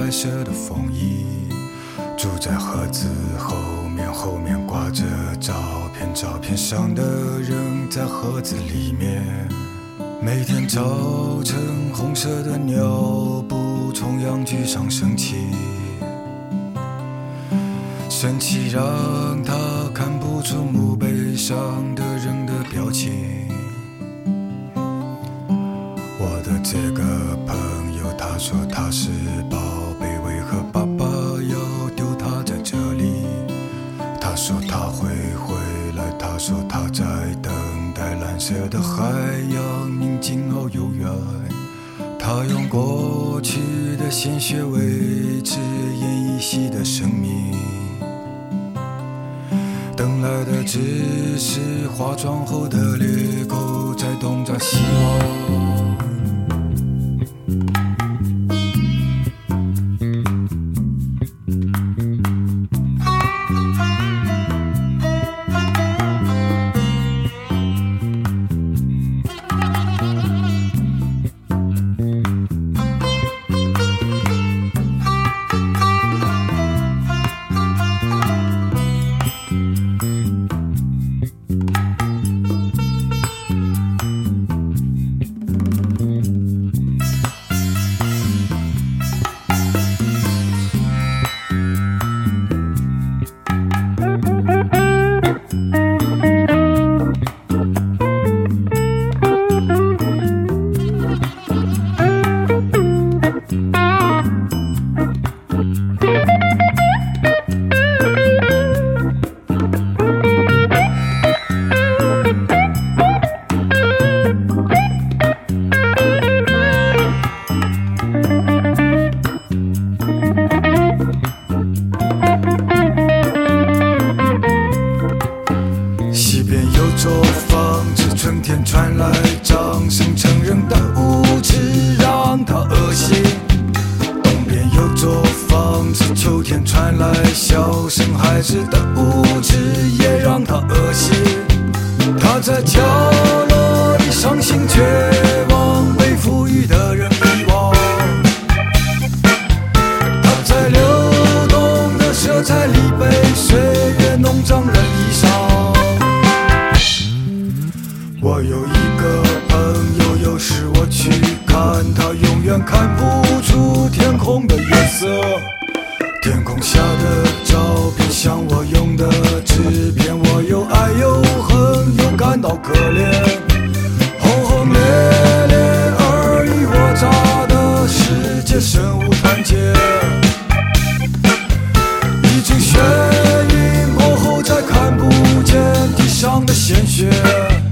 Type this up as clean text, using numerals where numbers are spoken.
来时的风衣，住在盒子后面挂着照片，照片上的人在盒子里面。每天早晨红色的尿布从阳具上升起，生气让他看不出墓碑上的人的表情。我的这个朋友他说他是宝贝，为何爸爸要丢他在这里？他说他会回来，他说他在等待蓝色的海洋宁静而悠远。他用过去的鲜血维持奄奄一息的生命，等来的只是化妆后的裂口在东张西望。春天传来掌声，成人的舞池让他恶心。东边有座房子，秋天传来笑声，孩子的舞池也让他恶心。他在角落里伤心绝望，被赋予的人遗忘。他在流动的色彩里被岁月弄脏了衣裳。我有一个朋友，有时我去看他，永远看不出天空的颜色。天空下的照片像我用的纸片，我又爱又恨，又感到可怜。轰轰烈烈尔虞我诈的世界身无团结，一阵眩晕过后再看不见地上的鲜血。